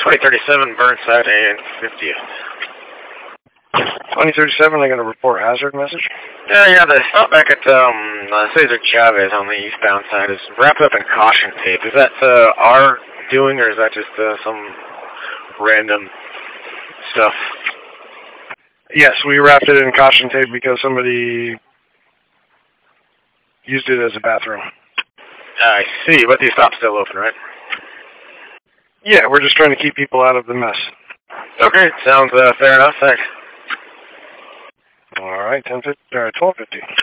2037 Burnside and 50th. 2037, they're going to report hazard message? Yeah, the stop back at Cesar Chavez on the eastbound side is wrapped up in caution tape. Is that our doing, or is that just some random stuff? Yes, we wrapped it in caution tape because somebody used it as a bathroom. I see, but the stop's still open, right? Yeah, we're just trying to keep people out of the mess. Okay, sounds fair enough, thanks. All right, 12:50.